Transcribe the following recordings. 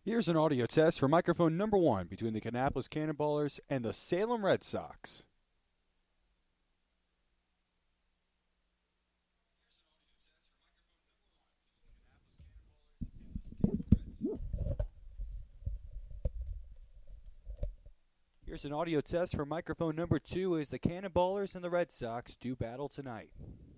Here's an audio test for microphone number one between the Kannapolis Cannonballers and the Salem Red Sox. Here's an audio test for microphone number two as the Cannonballers and the Red Sox do battle tonight.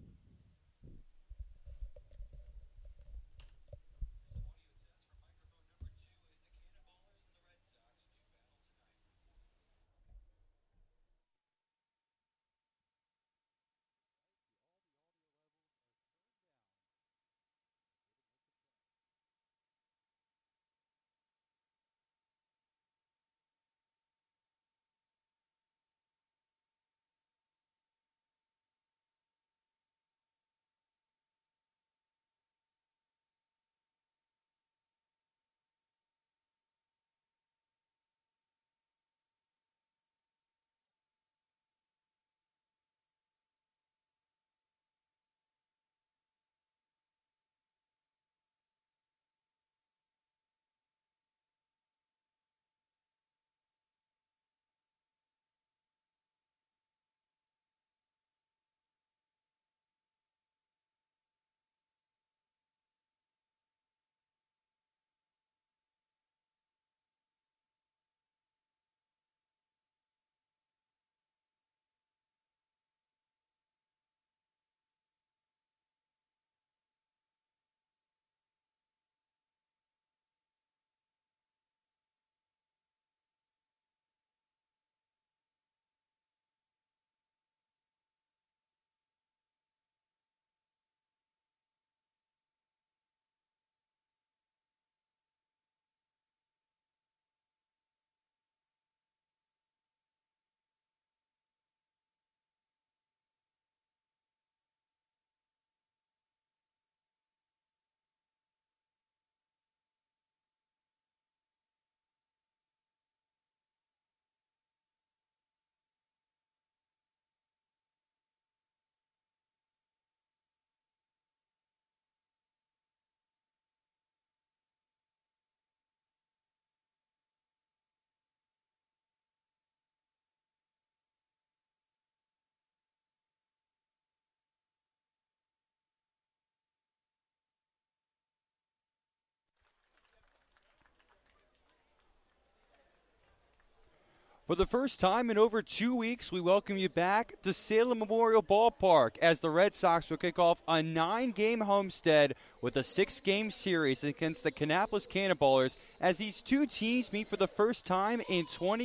For the first time in over 2 weeks, we welcome you back to Salem Memorial Ballpark as the Red Sox will kick off a 9-game homestead with a 6-game series against the Kannapolis Cannonballers as these two teams meet for the first time in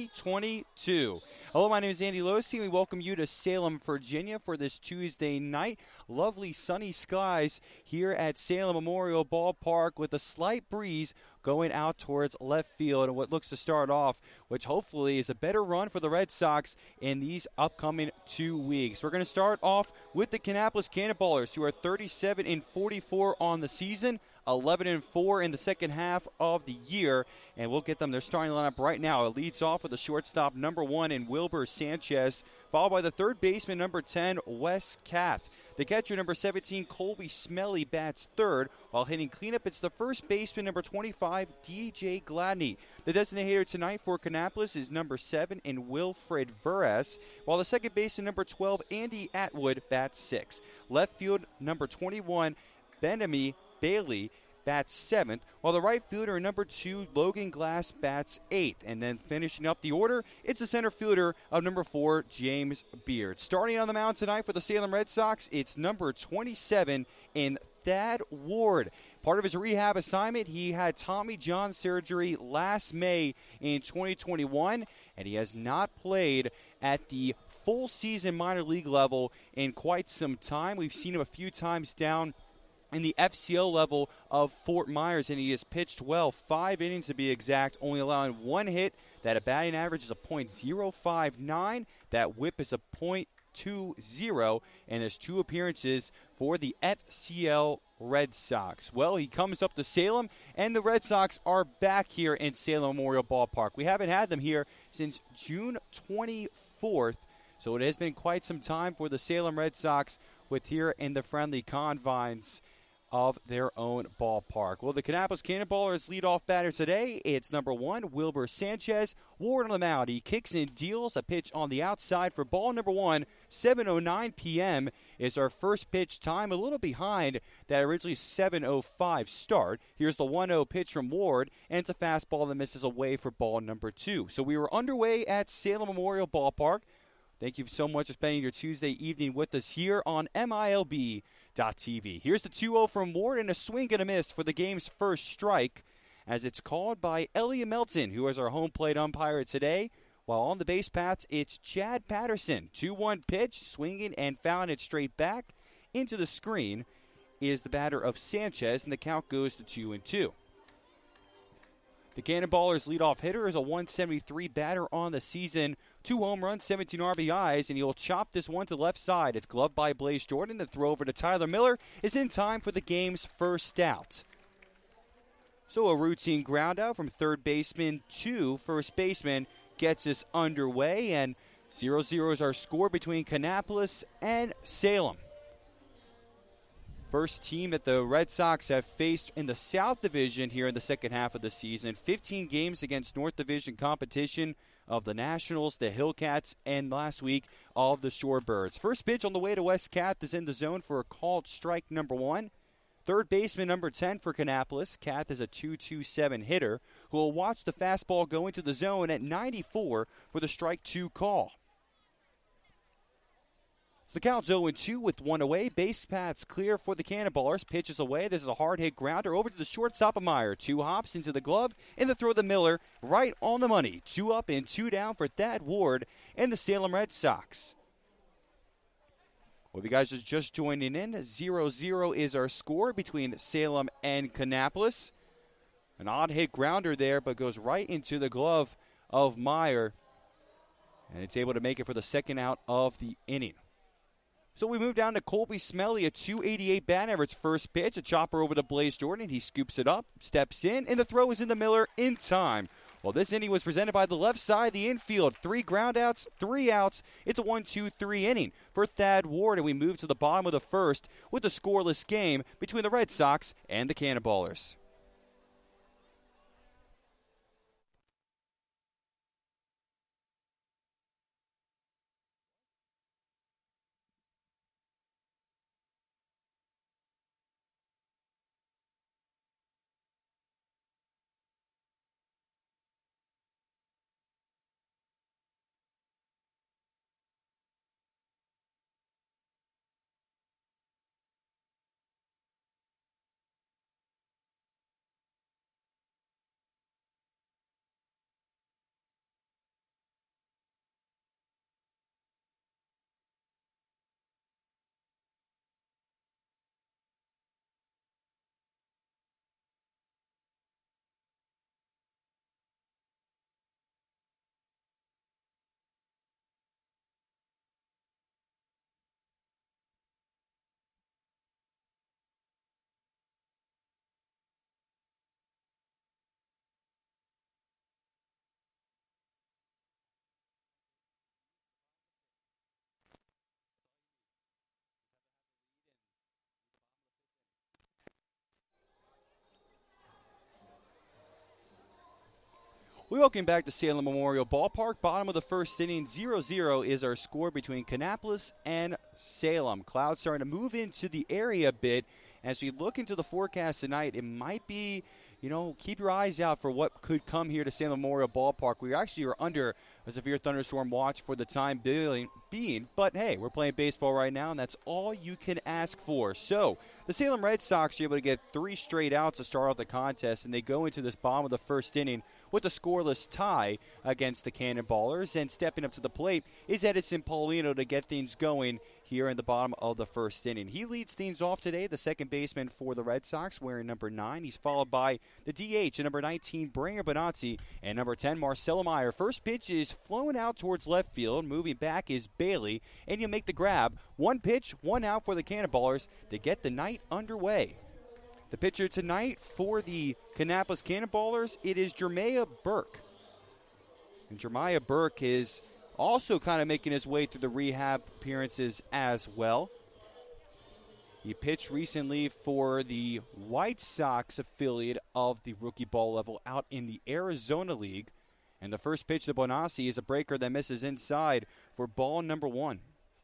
2022. Hello, my name is Andy Losi, and we welcome you to Salem, Virginia for this Tuesday night. Lovely sunny skies here at Salem Memorial Ballpark with a slight breeze going out towards left field and what looks to start off, which hopefully is a better run for the Red Sox in these upcoming 2 weeks. We're going to start off with the Kannapolis Cannonballers, who are 37-44 on the season, 11-4 in the second half of the year, and we'll get them their starting lineup right now. It leads off with the shortstop number 1 in Wilbur Sanchez, followed by the third baseman number 10, Wes Kath. The catcher, number 17, Colby Smelly, bats third. While hitting cleanup, it's the first baseman, number 25, DJ Gladney. The designated hitter tonight for Kannapolis is number 7 in Wilfred Veras, while the second baseman, number 12, Andy Atwood, bats 6. Left field, number 21, Benami Bailey, bats 7th, while the right fielder, number 2, Logan Glass, bats 8th. And then finishing up the order, it's the center fielder of number 4, James Beard. Starting on the mound tonight for the Salem Red Sox, it's number 27 in Thad Ward. Part of his rehab assignment, he had Tommy John surgery last May in 2021, and he has not played at the full season minor league level in quite some time. We've seen him a few times down in the FCO level of Fort Myers, and he has pitched well, 5 innings to be exact, only allowing 1 hit. That a batting average is a .059. That whip is a .20, and there's 2 appearances for the FCL Red Sox. Well, he comes up to Salem, and the Red Sox are back here in Salem Memorial Ballpark. We haven't had them here since June 24th, so it has been quite some time for the Salem Red Sox with here in the friendly confines of their own ballpark. Well, the Kannapolis Cannonballers leadoff batter today. It's number 1, Wilbur Sanchez. Ward on the mound. He kicks and deals a pitch on the outside for ball number 1. 7:09 p.m. is our first pitch time, a little behind that originally 7:05 start. Here's the 1-0 pitch from Ward, and it's a fastball that misses away for ball number 2. So we were underway at Salem Memorial Ballpark. Thank you so much for spending your Tuesday evening with us here on MILB.TV. Here's the 2-0 from Ward, and a swing and a miss for the game's first strike, as it's called by Elliot Melton, who is our home plate umpire today. While on the base paths, it's Chad Patterson. 2-1 pitch, swinging and fouling it straight back into the screen is the batter of Sanchez, and the count goes to 2-2. The Cannonballers' leadoff hitter is a 173 batter on the season, 2 home runs, 17 RBIs, and he'll chop this one to the left side. It's gloved by Blaze Jordan. The throw over to Tyler Miller is in time for the game's first out. So a routine ground out from third baseman to first baseman gets us underway, and 0-0 is our score between Kannapolis and Salem. First team that the Red Sox have faced in the South Division here in the second half of the season. 15 games against North Division competition of the Nationals, the Hillcats, and last week of the Shorebirds. First pitch on the way to West Kath is in the zone for a called strike number 1. Third baseman number 10 for Kannapolis. Kath is a 2-2-7 hitter who will watch the fastball go into the zone at 94 for the strike 2 call. The count's 0-2 with 1 away. Base paths clear for the Cannonballers. Pitches away. This is a hard hit grounder over to the shortstop of Meyer. 2 hops into the glove, and the throw to Miller right on the money. 2 up and 2 down for Thad Ward and the Salem Red Sox. Well, if you guys are just joining in, 0-0 is our score between Salem and Kannapolis. An odd hit grounder there, but goes right into the glove of Meyer, and it's able to make it for the second out of the inning. So we move down to Colby Smelly, a 288 bat average first pitch. A chopper over to Blaze Jordan. He scoops it up, steps in, and the throw is into Miller in time. Well, this inning was presented by the left side, the infield. 3 groundouts, 3 outs. It's a 1-2-3 inning for Thad Ward, and we move to the bottom of the first with a scoreless game between the Red Sox and the Cannonballers. We welcome back to Salem Memorial Ballpark. Bottom of the first inning, 0-0 is our score between Kannapolis and Salem. Clouds starting to move into the area a bit. As we look into the forecast tonight, it might be, keep your eyes out for what could come here to Salem Memorial Ballpark. We actually are under a severe thunderstorm watch for the time being. But, hey, we're playing baseball right now, and that's all you can ask for. So, the Salem Red Sox are able to get 3 straight outs to start off the contest, and they go into this bottom of the first inning with a scoreless tie against the Cannonballers. And stepping up to the plate is Edison Paulino to get things going here in the bottom of the first inning. He leads things off today, the second baseman for the Red Sox, wearing number 9. He's followed by the DH, number 19, Bringer Bonazzi, and number 10, Marcelo Meyer. First pitch is flown out towards left field. Moving back is Bailey, and you make the grab. 1 pitch, 1 out for the Cannonballers to get the night underway. The pitcher tonight for the Kannapolis Cannonballers, it is Jeremiah Burke. And Jeremiah Burke is also kind of making his way through the rehab appearances as well. He pitched recently for the White Sox affiliate of the rookie ball level out in the Arizona League. And the first pitch to Bonacci is a breaker that misses inside for ball number 1.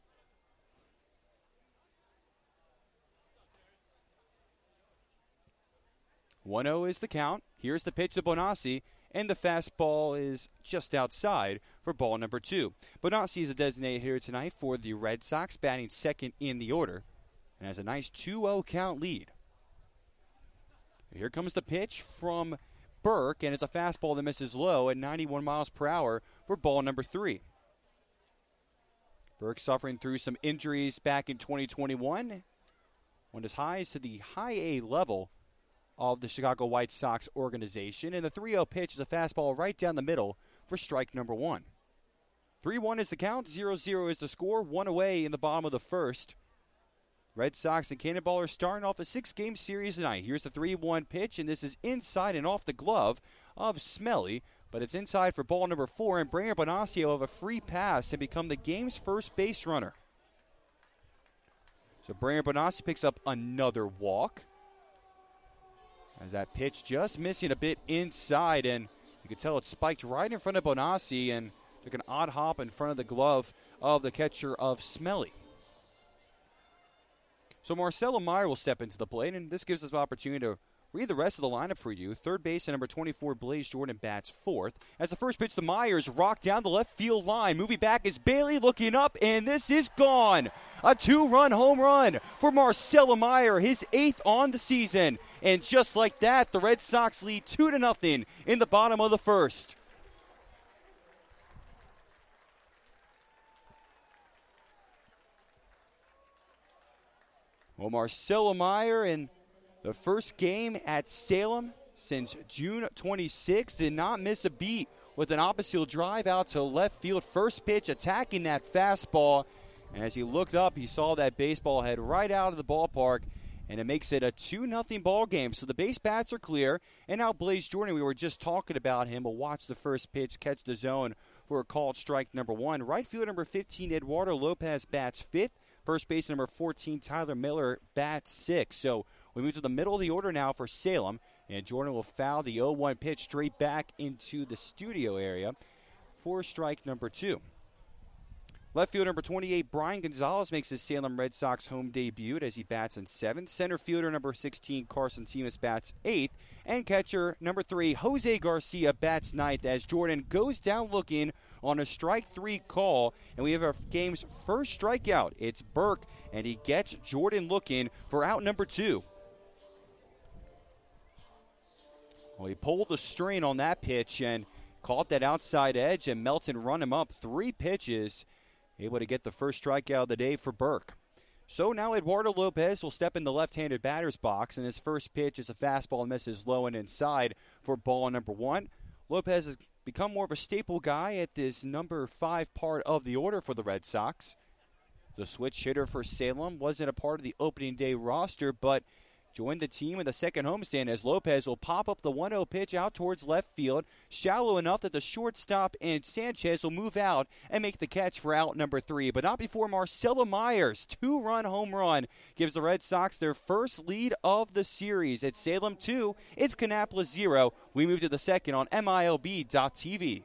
1-0 is the count. Here's the pitch to Bonacci, and the fastball is just outside for ball number 2. Bonacci is a designated hitter tonight for the Red Sox, batting second in the order, and has a nice 2-0 count lead. Here comes the pitch from Burke, and it's a fastball that misses low at 91 miles per hour for ball number 3. Burke suffering through some injuries back in 2021. Went as high as to the high A level of the Chicago White Sox organization. And the 3-0 pitch is a fastball right down the middle for strike number 1. 3-1 is the count, 0-0 is the score, 1 away in the bottom of the first. Red Sox and Cannonballers starting off a 6-game series tonight. Here's the 3-1 pitch, and this is inside and off the glove of Smelly, but it's inside for ball number 4, and Brainer Bonacci will have a free pass and become the game's first base runner. So Brainer Bonacci picks up another walk, as that pitch just missing a bit inside, and you can tell it spiked right in front of Bonacci and took an odd hop in front of the glove of the catcher of Smelly. So Marcelo Meyer will step into the plate, and this gives us an opportunity to read the rest of the lineup for you. Third base and number 24, Blaze Jordan, bats fourth. As the first pitch to Myers, rocked down the left field line. Moving back is Bailey looking up, and this is gone. A 2-run home run for Marcelo Meyer, his 8th on the season. And just like that, the Red Sox lead 2-0 in the bottom of the first. Well, Marcelo Meyer in the first game at Salem since June 26th did not miss a beat with an opposite field drive out to left field. First pitch attacking that fastball. And as he looked up, he saw that baseball head right out of the ballpark, and it makes it a 2-0 ball game. So the base bats are clear. And now Blaze Jordan, we were just talking about him, will watch the first pitch, catch the zone for a called strike number 1. Right field number 15, Eduardo Lopez, bats 5th. First base number 14, Tyler Miller, bats 6th. So we move to the middle of the order now for Salem, and Jordan will foul the 0-1 pitch straight back into the studio area for strike number 2. Left fielder number 28, Brian Gonzalez, makes his Salem Red Sox home debut as he bats in 7th. Center fielder number 16, Carson Simas, bats 8th. And catcher number 3, Jose Garcia, bats 9th as Jordan goes down looking on a strike 3 call. And we have our game's first strikeout. It's Burke, and he gets Jordan looking for out number 2. Well, he pulled the string on that pitch and caught that outside edge, and Melton run him up 3 pitches. Able to get the first strikeout of the day for Burke. So now Eduardo Lopez will step in the left-handed batter's box, and his first pitch is a fastball and misses low and inside for ball number 1. Lopez has become more of a staple guy at this number 5 part of the order for the Red Sox. The switch hitter for Salem wasn't a part of the opening day roster, but joined the team in the second homestand as Lopez will pop up the 1-0 pitch out towards left field, shallow enough that the shortstop and Sanchez will move out and make the catch for out number 3. But not before Marcelo Meyer's 2-run home run gives the Red Sox their first lead of the series. At Salem 2, it's Kannapolis 0. We move to the second on MILB.TV.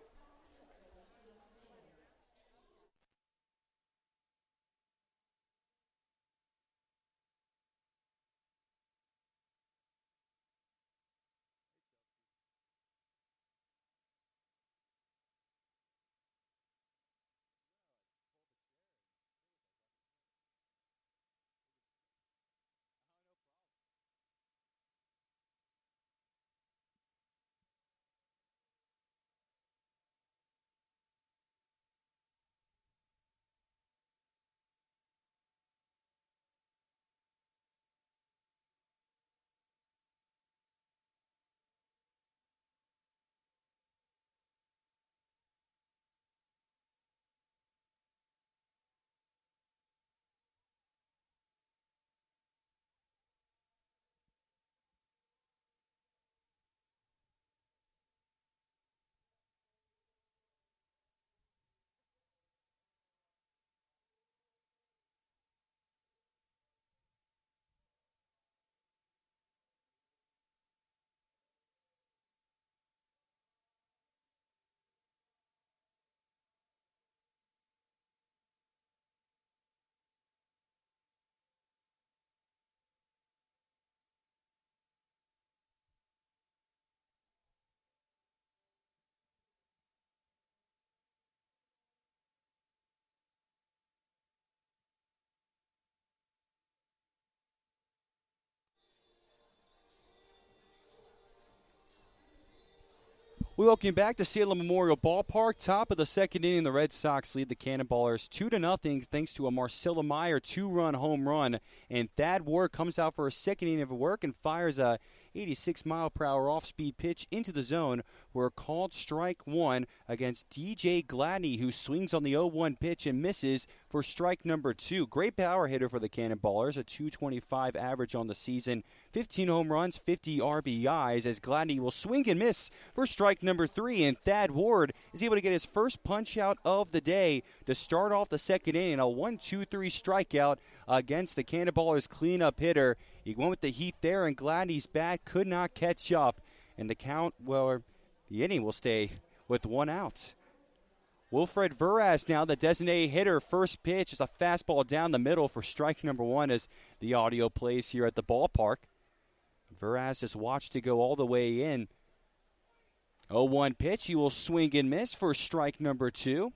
We welcome you back to Salem Memorial Ballpark. Top of the second inning, the Red Sox lead the Cannonballers 2-0 thanks to a Marcelo Meyer two-run home run. And Thad Ward comes out for a second inning of work and fires a 86-mile-per-hour off-speed pitch into the zone for a called strike one against DJ Gladney, who swings on the 0-1 pitch and misses for strike number two. Great power hitter for the Cannonballers, a .225 average on the season, 15 home runs, 50 RBIs, as Gladney will swing and miss for strike number three, and Thad Ward is able to get his first punch-out of the day to start off the second inning, a 1-2-3 strikeout against the Cannonballers cleanup hitter. He went with the heat there, and Gladney's bat could not catch up, and the inning will stay with one out. Wilfred Veras now the designated hitter. First pitch is a fastball down the middle for strike number one as the audio plays here at the ballpark. Veras just watched it go all the way in. 0-1 pitch. He will swing and miss for strike number two.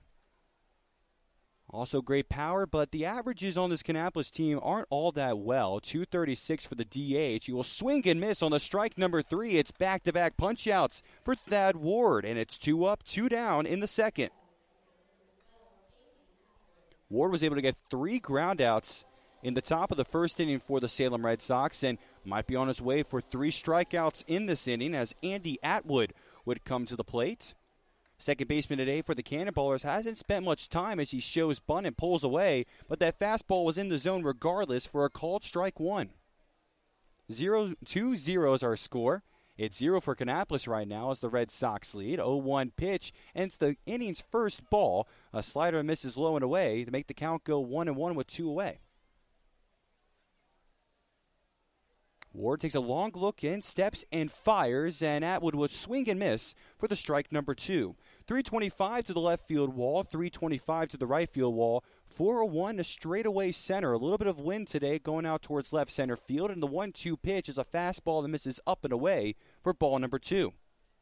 Also great power, but the averages on this Kannapolis team aren't all that well. .236 for the DH. He will swing and miss on the strike number three. It's back-to-back punch-outs for Thad Ward, and it's 2 up, 2 down in the second. Ward was able to get 3 groundouts in the top of the first inning for the Salem Red Sox and might be on his way for 3 strikeouts in this inning as Andy Atwood would come to the plate. Second baseman today for the Cannonballers hasn't spent much time as he shows bunt and pulls away, but that fastball was in the zone regardless for a called strike one. 2-0 is our score. It's 0 for Kannapolis right now as the Red Sox lead. 0-1 pitch, and it's the inning's first ball. A slider misses low and away to make the count go 1-1 with 2 away. Ward takes a long look in, steps and fires, and Atwood will swing and miss for the strike number two. 325 to the left field wall, 325 to the right field wall, 401 to straightaway center. A little bit of wind today going out towards left center field, and the 1-2 pitch is a fastball that misses up and away for ball number two.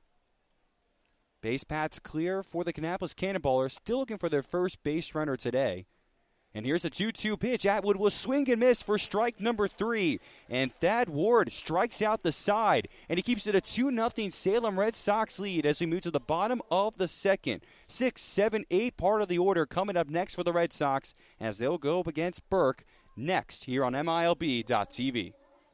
Base paths clear for the Kannapolis Cannonballers, still looking for their first base runner today. And here's the 2-2 pitch. Atwood will swing and miss for strike number three. And Thad Ward strikes out the side. And he keeps it a 2-0 Salem Red Sox lead as we move to the bottom of the second. 6, 7, 8 part of the order coming up next for the Red Sox as they'll go up against Burke next here on MILB.TV.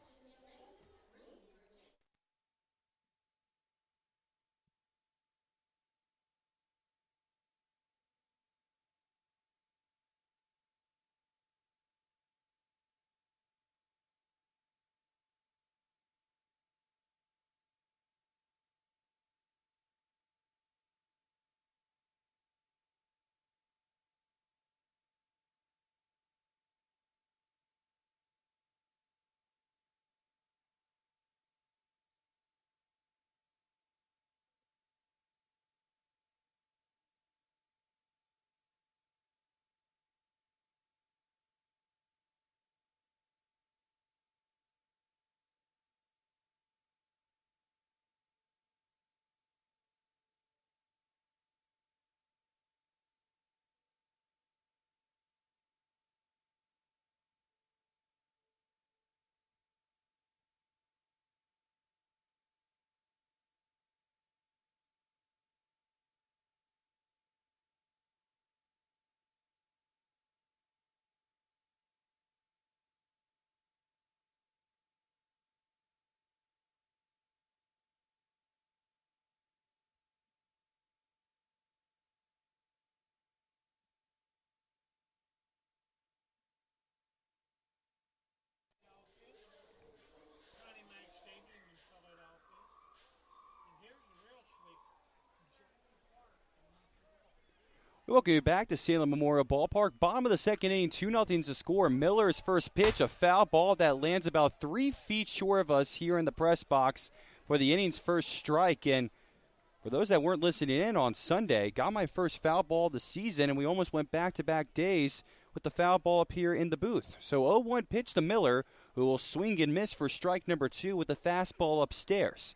Welcome you back to Salem Memorial Ballpark. Bottom of the second inning, 2-0 to score. Miller's first pitch, a foul ball that lands about 3 feet short of us here in the press box for the inning's first strike. And for those that weren't listening in on Sunday, got my first foul ball of the season, and we almost went back-to-back days with the foul ball up here in the booth. So 0-1 pitch to Miller, who will swing and miss for strike number two with the fastball upstairs.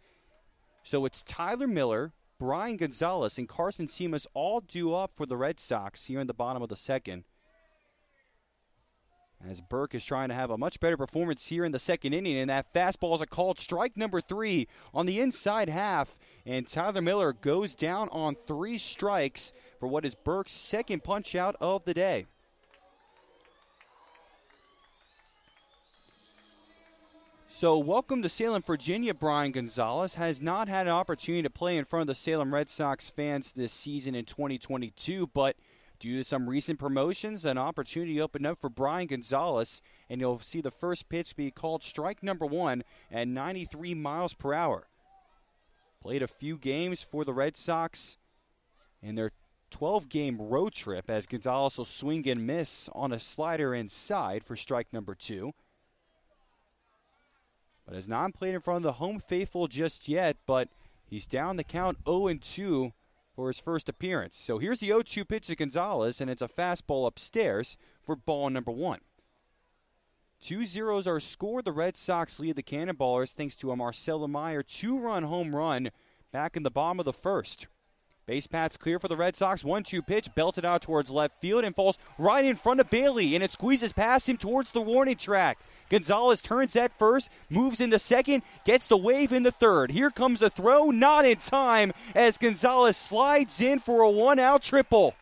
So it's Tyler Miller, Brian Gonzalez, and Carson Simas all due up for the Red Sox here in the bottom of the second. as Burke is trying to have a much better performance here in the second inning. And that fastball is a called strike number 3 on the inside half. And Tyler Miller goes down on 3 strikes for what is Burke's second punch out of the day. So welcome to Salem, Virginia. Brian Gonzalez has not had an opportunity to play in front of the Salem Red Sox fans this season in 2022, but due to some recent promotions, an opportunity opened up for Brian Gonzalez, and you'll see the first pitch be called strike number 1 at 93 miles per hour. Played a few games for the Red Sox in their 12-game road trip, as Gonzalez will swing and miss on a slider inside for strike number 2. But has not played in front of the home faithful just yet, but he's down the count 0-2 for his first appearance. So here's the 0-2 pitch to Gonzalez, and it's a fastball upstairs for ball number 1. 2-0 are scored. The Red Sox lead the Cannonballers thanks to a Marcelo Meyer 2-run home run back in the bottom of the first. Base paths clear for the Red Sox. 1-2 pitch, belted out towards left field and falls right in front of Bailey, and it squeezes past him towards the warning track. Gonzalez turns at first, moves into second, gets the wave in the third. Here comes a throw, not in time, as Gonzalez slides in for a 1-out triple.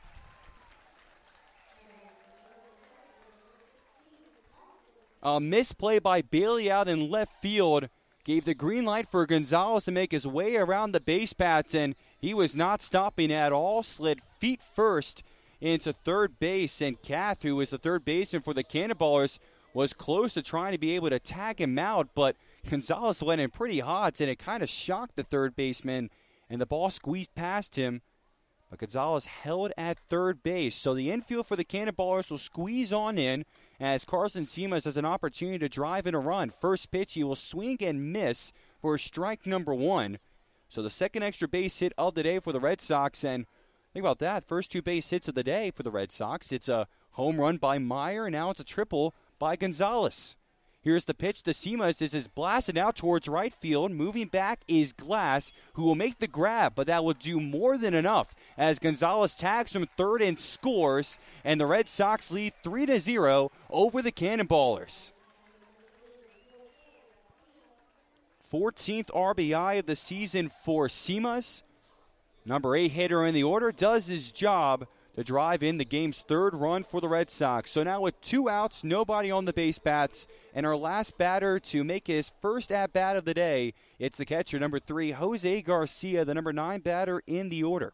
A misplay by Bailey out in left field gave the green light for Gonzalez to make his way around the base paths, and he was not stopping at all, slid feet first into third base, and Kath, who is the third baseman for the Cannonballers, was close to trying to be able to tag him out, but Gonzalez went in pretty hot, and it kind of shocked the third baseman, and the ball squeezed past him. But Gonzalez held at third base, so the infield for the Cannonballers will squeeze on in as Carson Simas has an opportunity to drive in a run. First pitch, he will swing and miss for strike number 1. So the second extra base hit of the day for the Red Sox, and think about that, first 2 base hits of the day for the Red Sox. It's a home run by Meyer, and now it's a triple by Gonzalez. Here's the pitch to Simas. This is blasted out towards right field. Moving back is Glass, who will make the grab, but that will do more than enough as Gonzalez tags from third and scores, and the Red Sox lead 3-0 over the Cannonballers. 14th RBI of the season for Simas. Number 8 hitter in the order does his job to drive in the game's third run for the Red Sox. So now with 2 outs, nobody on the base paths, and our last batter to make his first at-bat of the day, it's the catcher, number 3, Jose Garcia, the number 9 batter in the order.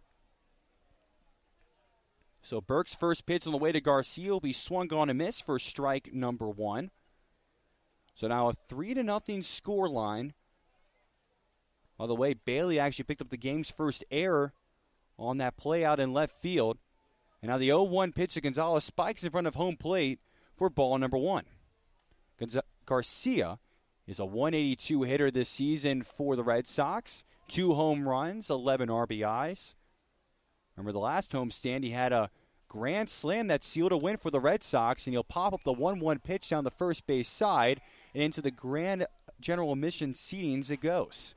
So Burke's first pitch on the way to Garcia will be swung on and miss for strike number 1. So now a 3-0 score line. By the way, Bailey actually picked up the game's first error on that play out in left field. And now the 0-1 pitch to Gonzalez spikes in front of home plate for ball number 1. Garcia is a 182 hitter this season for the Red Sox. 2 home runs, 11 RBIs. Remember the last homestand, he had a grand slam that sealed a win for the Red Sox, and he'll pop up the 1-1 pitch down the first base side, and into the grand general admission seatings it goes.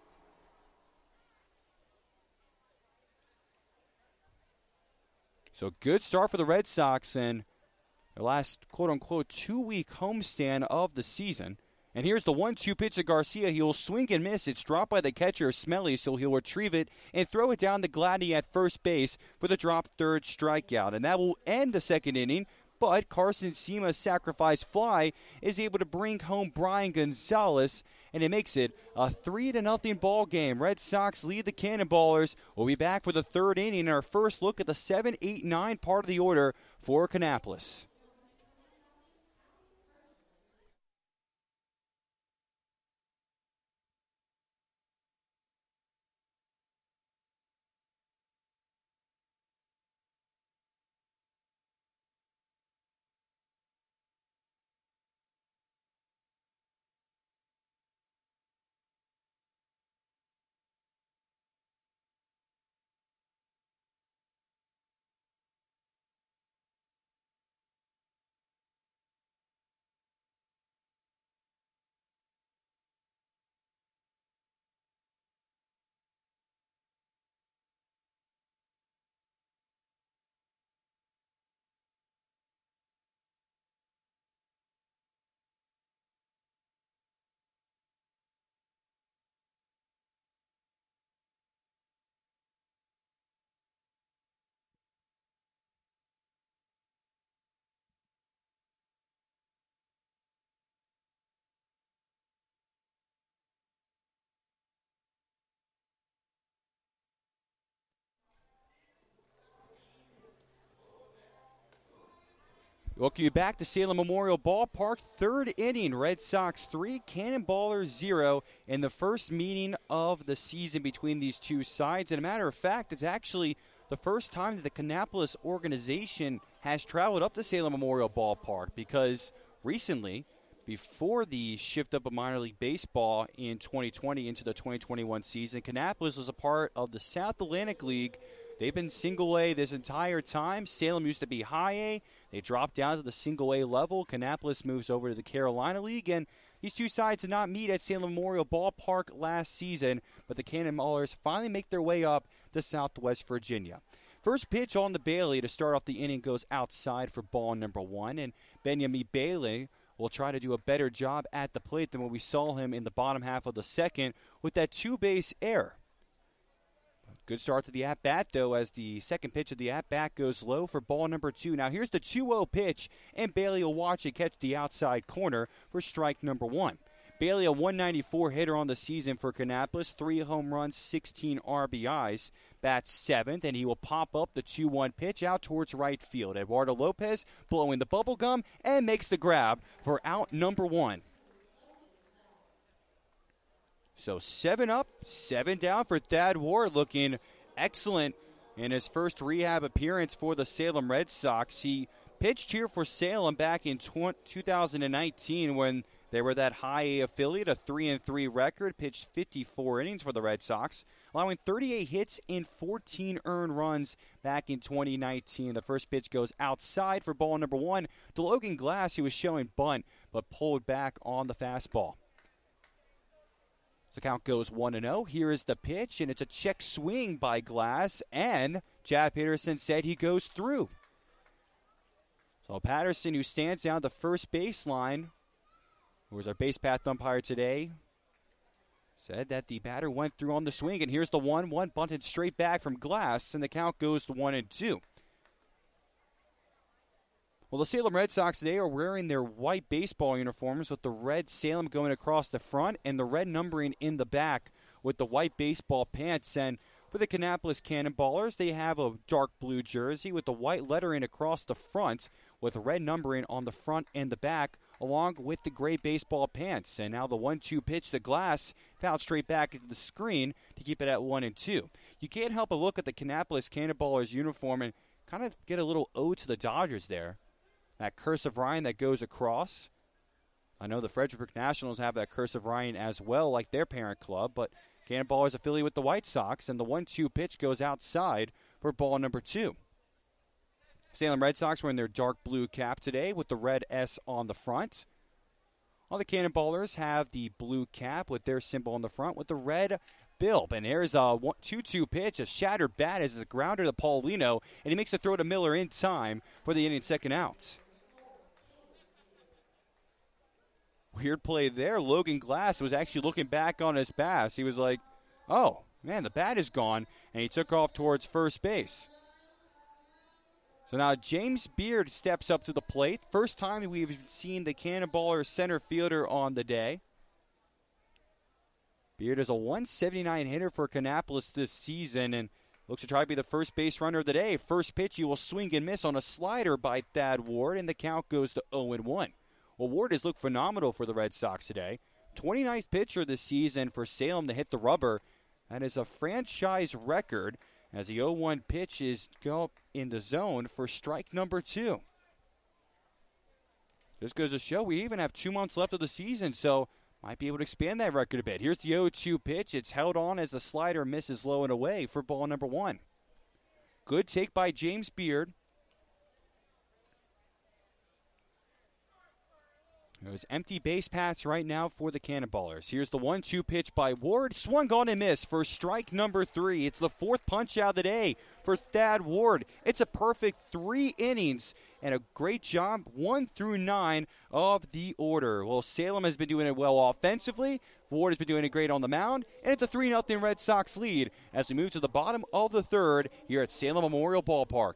So good start for the Red Sox in their last quote-unquote 2-week homestand of the season. And here's the 1-2 pitch to Garcia. He will swing and miss. It's dropped by the catcher, Smelly, so he'll retrieve it and throw it down to Gladney at first base for the drop third strikeout. And that will end the second inning. But Carson Sima's sacrifice fly is able to bring home Brian Gonzalez, and it makes it a 3-0 ball game. Red Sox lead the Cannonballers. We'll be back for the third inning and our first look at the 7, 8, 9 part of the order for Kannapolis. Welcome you back to Salem Memorial Ballpark. Third inning, Red Sox 3, Cannonballers 0 in the first meeting of the season between these two sides. And a matter of fact, it's actually the first time that the Kannapolis organization has traveled up to Salem Memorial Ballpark, because recently, before the shift up of minor league baseball in 2020 into the 2021 season, Kannapolis was a part of the South Atlantic League. They've been single A this entire time. Salem used to be high A. They dropped down to the single A level. Kannapolis moves over to the Carolina League, and these two sides did not meet at Salem Memorial Ballpark last season, but the Cannonballers finally make their way up to Southwest Virginia. First pitch on the Bailey to start off the inning goes outside for ball number 1, and Benjamin Bailey will try to do a better job at the plate than what we saw him in the bottom half of the second with that two-base error. Good start to the at-bat, though, as the second pitch of the at-bat goes low for ball number 2. Now here's the 2-0 pitch, and Bailey will watch it catch the outside corner for strike number 1. Bailey, a 194 hitter on the season for Kannapolis, 3 home runs, 16 RBIs, bats 7th, and he will pop up the 2-1 pitch out towards right field. Eduardo Lopez blowing the bubble gum and makes the grab for out number 1. So 7 up, 7 down for Thad Ward, looking excellent in his first rehab appearance for the Salem Red Sox. He pitched here for Salem back in 2019 when they were that high A affiliate, a 3-3 record, pitched 54 innings for the Red Sox, allowing 38 hits and 14 earned runs back in 2019. The first pitch goes outside for ball number 1 to Logan Glass, who was showing bunt but pulled back on the fastball. The count goes 1-0. Here is the pitch, and it's a check swing by Glass, and Chad Peterson said he goes through. So Patterson, who stands down the first baseline, who was our base path umpire today, said that the batter went through on the swing, and here's the 1-1 bunted straight back from Glass, and the count goes to 1-2. Well, the Salem Red Sox today are wearing their white baseball uniforms with the red Salem going across the front and the red numbering in the back with the white baseball pants. And for the Kannapolis Cannonballers, they have a dark blue jersey with the white lettering across the front with red numbering on the front and the back, along with the gray baseball pants. And now the 1-2 pitch to Glass, fouled straight back into the screen to keep it at 1-2. You can't help but look at the Kannapolis Cannonballers uniform and kind of get a little ode to the Dodgers there. That cursive Ryan that goes across. I know the Frederick Nationals have that cursive Ryan as well, like their parent club, but Cannonballers affiliate with the White Sox, and the 1-2 pitch goes outside for ball number 2. Salem Red Sox were in their dark blue cap today with the red S on the front. All the Cannonballers have the blue cap with their symbol on the front with the red bill. And there's a 2-2 pitch, a shattered bat as a grounder to Paulino, and he makes a throw to Miller in time for the inning second out. Weird play there. Logan Glass was actually looking back on his pass. He was like, oh, man, the bat is gone, and he took off towards first base. So now James Beard steps up to the plate. First time we've seen the Cannonballer center fielder on the day. Beard is a 179 hitter for Kannapolis this season and looks to try to be the first base runner of the day. First pitch, he will swing and miss on a slider by Thad Ward, and the count goes to 0-1. Well, Ward has looked phenomenal for the Red Sox today. 29th pitcher this season for Salem to hit the rubber. That is a franchise record as the 0-1 pitch is go up in the zone for strike number 2. This goes to show we even have 2 months left of the season, so might be able to expand that record a bit. Here's the 0-2 pitch. It's held on as the slider misses low and away for ball number 1. Good take by James Beard. There's empty base paths right now for the Cannonballers. Here's the 1-2 pitch by Ward. Swung on and missed for strike number 3. It's the 4th punch out of the day for Thad Ward. It's a perfect 3 innings and a great job 1 through 9 of the order. Well, Salem has been doing it well offensively. Ward has been doing it great on the mound. And it's a 3-0 Red Sox lead as we move to the bottom of the 3rd here at Salem Memorial Ballpark.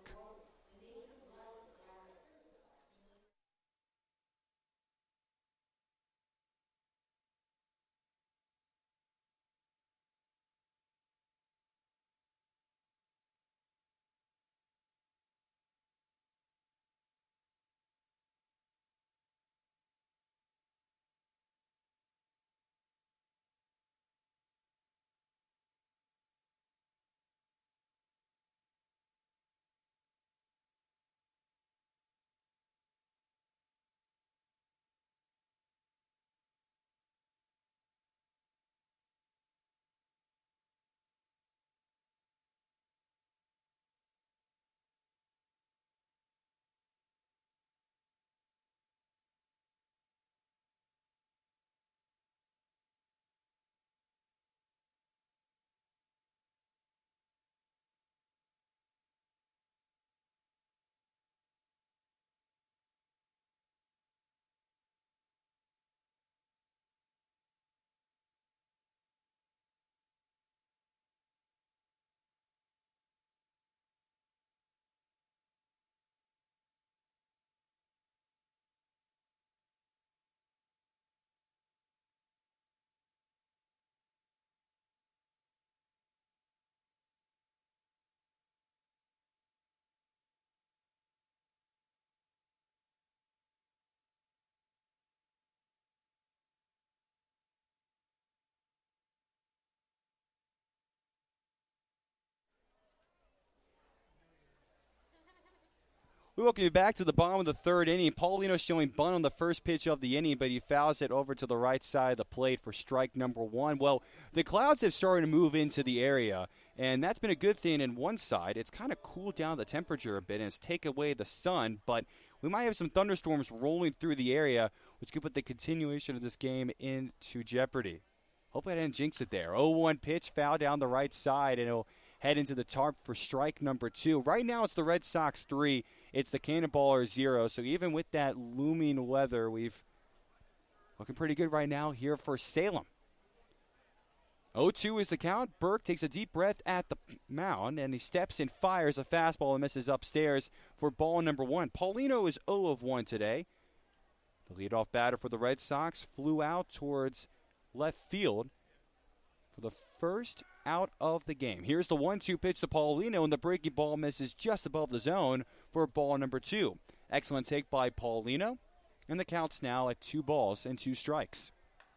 We welcome you back to the bottom of the third inning. Paulino showing bunt on the first pitch of the inning, but he fouls it over to the right side of the plate for strike number one. Well, the clouds have started to move into the area, and that's been a good thing in one side. It's kind of cooled down the temperature a bit, and it's taken away the sun, but we might have some thunderstorms rolling through the area, which could put the continuation of this game into jeopardy. Hopefully I didn't jinx it there. 0-1 pitch, foul down the right side, and it'll head into the tarp for strike number two. Right now it's the Red Sox 3. It's the Cannonballers 0. So even with that looming weather, we've looking pretty good right now here for Salem. 0-2 is the count. Burke takes a deep breath at the mound, and he steps and fires a fastball and misses upstairs for ball number one. Paulino is 0 of 1 today. The leadoff batter for the Red Sox flew out towards left field for the first out of the game. Here's the 1-2 pitch to Paulino, and the breaking ball misses just above the zone for ball number two. Excellent take by Paulino, and the count's now at 2-2.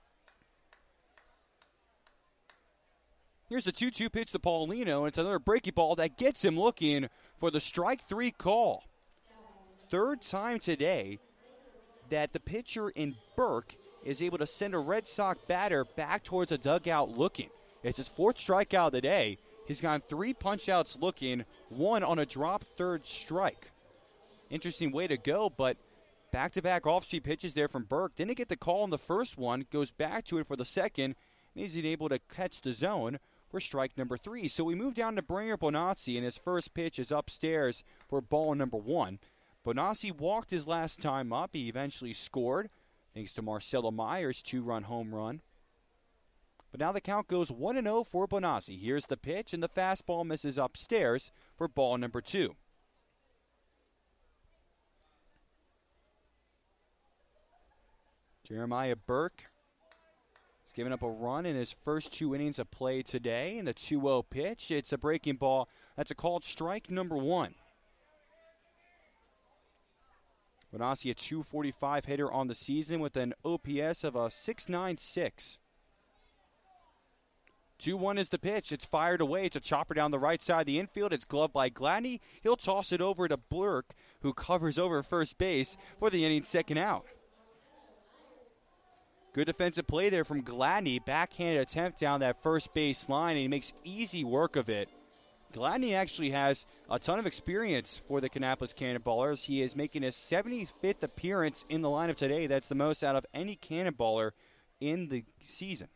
Here's the 2-2 pitch to Paulino, and it's another breaking ball that gets him looking for the strike three call. Third time today that the pitcher in Burke is able to send a Red Sox batter back towards a dugout looking. It's his fourth strikeout of the day. He's gotten 3 punch-outs looking, 1 on a drop third strike. Interesting way to go, but back-to-back off-speed pitches there from Burke. Didn't get the call on the first one, goes back to it for the second, and he's able to catch the zone for strike number 3. So we move down to Brainer Bonazzi, and his first pitch is upstairs for ball number 1. Bonazzi walked his last time up. He eventually scored, thanks to Marcelo Myers' 2-run home run. But now the count goes 1-0 for Bonazzi. Here's the pitch, and the fastball misses upstairs for ball number 2. Jeremiah Burke has given up a run in his first 2 innings of play today. And the 2-0 pitch, it's a breaking ball. That's a called strike number 1. Bonazzi, a .245 hitter on the season with an OPS of a .696. 2-1 is the pitch. It's fired away. It's a chopper down the right side of the infield. It's gloved by Gladney. He'll toss it over to Burke, who covers over first base for the inning's second out. Good defensive play there from Gladney. Backhanded attempt down that first base line, and he makes easy work of it. Gladney actually has a ton of experience for the Kannapolis Cannonballers. He is making his 75th appearance in the lineup today. That's the most out of any Cannonballer in the season.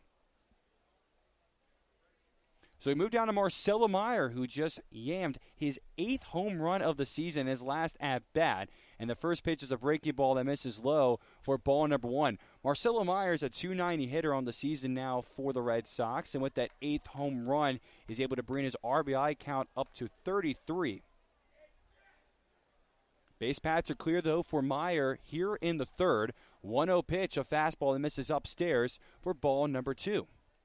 So we move down to Marcelo Meyer, who just yammed his 8th home run of the season, his last at-bat. And the first pitch is a breaking ball that misses low for ball number 1. Marcelo Meyer is a .290 hitter on the season now for the Red Sox. And with that 8th home run, he's able to bring his RBI count up to 33. Base paths are clear, though, for Meyer here in the third. 1-0 pitch, a fastball that misses upstairs for ball number 2.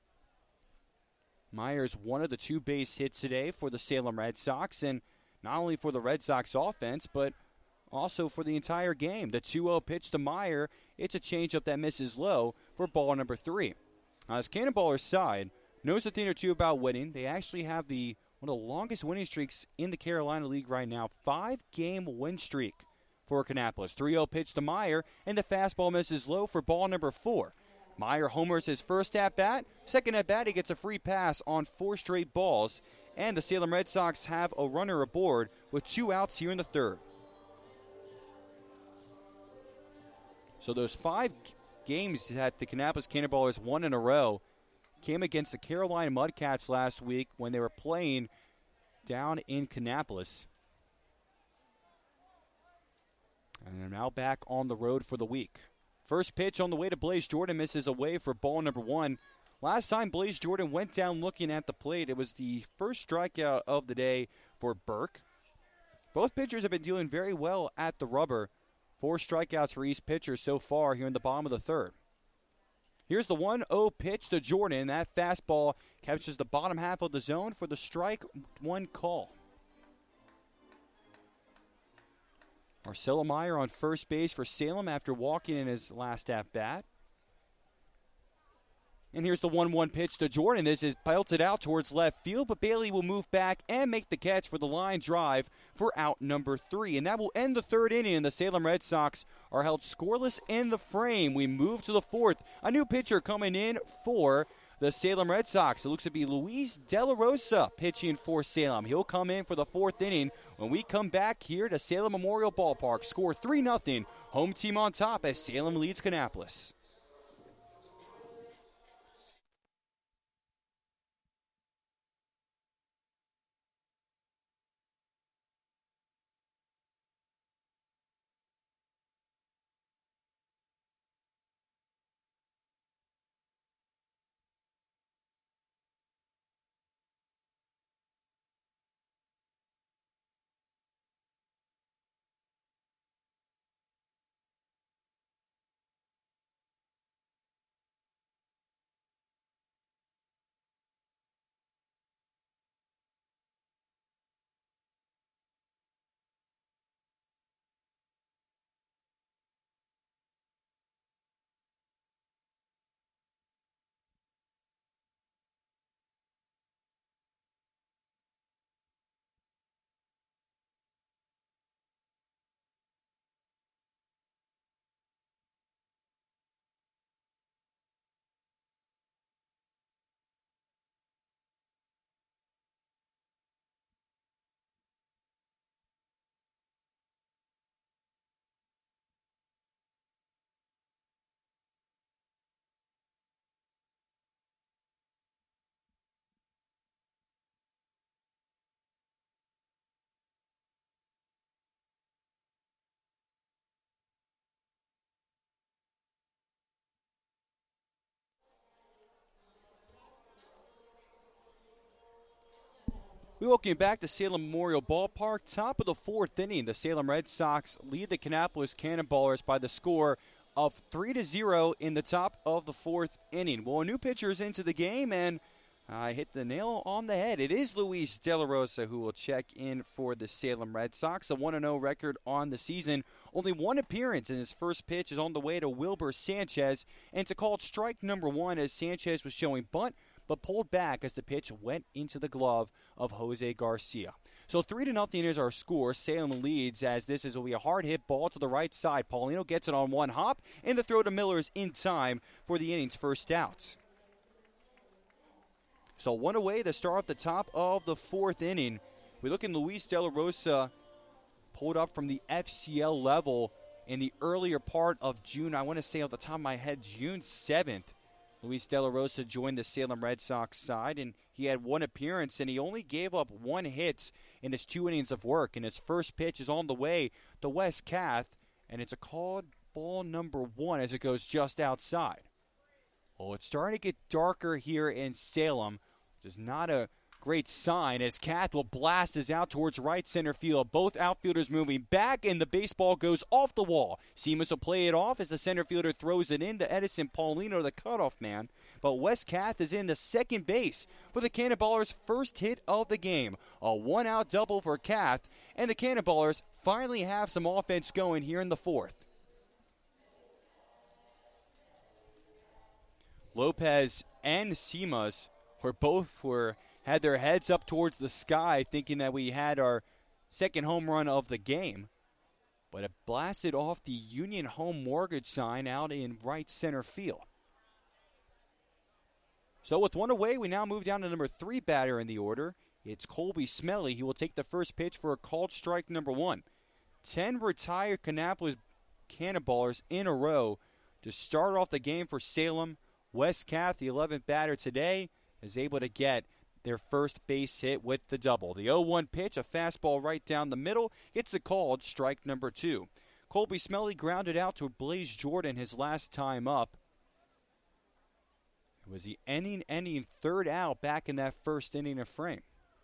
Myers one of the 2 base hits today for the Salem Red Sox, and not only for the Red Sox offense, but also for the entire game. The 2-0 pitch to Meyer, it's a changeup that misses low for ball number 3. Now, this Cannonballers side knows a thing or two about winning. They actually have one of the longest winning streaks in the Carolina League right now, 5-game win streak for Kannapolis. 3-0 pitch to Meyer, and the fastball misses low for ball number 4. Meyer homers his first at-bat. Second at-bat, he gets a free pass on 4 straight balls. And the Salem Red Sox have a runner aboard with 2 outs here in the third. So those 5 games that the Kannapolis Cannonballers won in a row came against the Carolina Mudcats last week when they were playing down in Kannapolis. And they're now back on the road for the week. First pitch on the way to Blaze Jordan misses away for ball number 1. Last time Blaze Jordan went down looking at the plate, it was the first strikeout of the day for Burke. Both pitchers have been doing very well at the rubber. 4 strikeouts for each pitcher so far here in the bottom of the third. Here's the 1-0 pitch to Jordan. That fastball captures the bottom half of the zone for the strike 1 call. Marcelo Meyer on first base for Salem after walking in his last at-bat. And here's the 1-1 pitch to Jordan. This is belted out towards left field, but Bailey will move back and make the catch for the line drive for out number 3. And that will end the third inning, and the Salem Red Sox are held scoreless in the frame. We move to the fourth. A new pitcher coming in for the Salem Red Sox. It looks to be Luis De La Rosa pitching for Salem. He'll come in for the fourth inning when we come back here to Salem Memorial Ballpark. Score 3-0. Home team on top as Salem leads Kannapolis. We welcome you back to Salem Memorial Ballpark. Top of the fourth inning, the Salem Red Sox lead the Kannapolis Cannonballers by the score of 3-0 in the top of the fourth inning. Well, a new pitcher is into the game, and I hit the nail on the head. It is Luis De La Rosa who will check in for the Salem Red Sox. A 1-0 record on the season. Only one appearance, and his first pitch is on the way to Wilbur Sanchez. And it's a called strike number 1 as Sanchez was showing bunt, but pulled back as the pitch went into the glove of Jose Garcia. So 3-0 is our score. Salem leads as this will be a hard hit ball to the right side. Paulino gets it on one hop, and the throw to Miller is in time for the inning's first out. So one away to start the top of the fourth inning. We look in Luis De La Rosa, pulled up from the FCL level in the earlier part of June. I want to say off the top of my head, June 7th. Luis De La Rosa joined the Salem Red Sox side, and he had one appearance, and he only gave up one hit in his 2 innings of work. And his first pitch is on the way to Wes Kath, and it's a called ball number 1 as it goes just outside. Oh, it's starting to get darker here in Salem, which is not a great sign as Kath will blast this out towards right center field. Both outfielders moving back, and the baseball goes off the wall. Seamus will play it off as the center fielder throws it into Edison Paulino, the cutoff man. But Wes Kath is in the second base for the Cannonballers' first hit of the game. A one-out double for Kath, and the Cannonballers finally have some offense going here in the fourth. Lopez and Seamus had their heads up towards the sky, thinking that we had our second home run of the game. But it blasted off the Union Home Mortgage sign out in right center field. So with one away, we now move down to number 3 batter in the order. It's Colby Smelly. He will take the first pitch for a called strike number 1. 10 retired Kannapolis Cannonballers in a row to start off the game for Salem. Wes Kath, the 11th batter today, is able to get their first base hit with the double. The 0-1 pitch, a fastball right down the middle, gets the called strike number 2. Colby Smelly grounded out to Blaze Jordan his last time up. It was the ending third out back in that first inning of frame.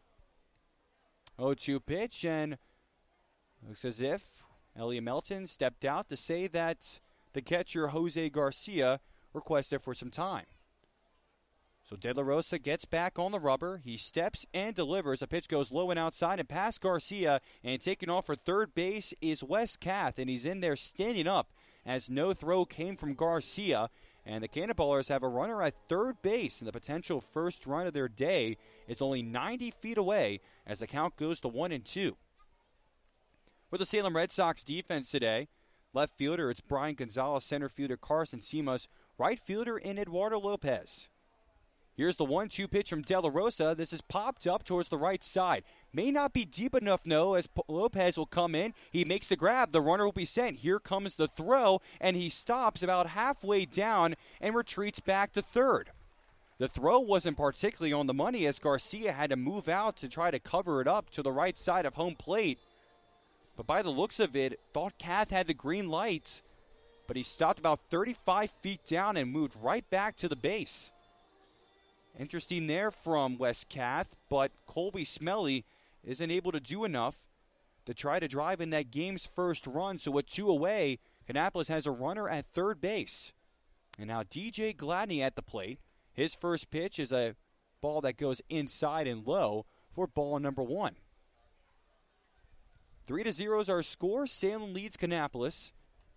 0-2 pitch, and looks as if Elliot Melton stepped out to say that the catcher Jose Garcia requested for some time. So De La Rosa gets back on the rubber. He steps and delivers. A pitch goes low and outside and past Garcia. And taking off for third base is Wes Kath. And he's in there standing up as no throw came from Garcia. And the Cannonballers have a runner at third base, and the potential first run of their day is only 90 feet away as the count goes to 1-2. For the Salem Red Sox defense today, left fielder, it's Brian Gonzalez, center fielder Carson Simas, right fielder in Eduardo Lopez. Here's the 1-2 pitch from De La Rosa. This is popped up towards the right side. May not be deep enough, no, as Lopez will come in. He makes the grab. The runner will be sent. Here comes the throw, and he stops about halfway down and retreats back to third. The throw wasn't particularly on the money as Garcia had to move out to try to cover it up to the right side of home plate. But by the looks of it, thought Kath had the green light, but he stopped about 35 feet down and moved right back to the base. Interesting there from Wes Kath, but Colby Smelly isn't able to do enough to try to drive in that game's first run. So with 2 away, Kannapolis has a runner at third base. And now DJ Gladney at the plate. His first pitch is a ball that goes inside and low for ball number 1. 3-0 is our score. Salem leads Kannapolis.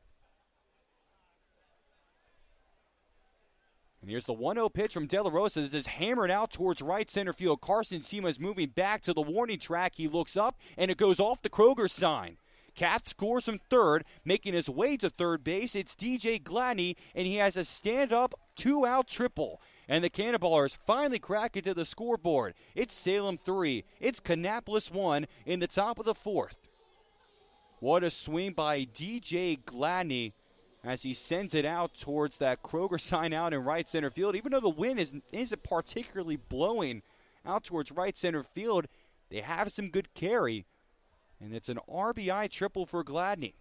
And here's the 1-0 pitch from De La Rosa. This is hammered out towards right center field. Carson Simas moving back to the warning track. He looks up, and it goes off the Kroger sign. Kath scores from third, making his way to third base. It's DJ Gladney, and he has a stand-up 2-out triple. And the Cannonballers finally crack into the scoreboard. It's Salem 3. It's Kannapolis 1 in the top of the 4th. What a swing by DJ Gladney as he sends it out towards that Kroger sign out in right center field. Even though the wind isn't particularly blowing out towards right center field, they have some good carry, and it's an RBI triple for Gladney.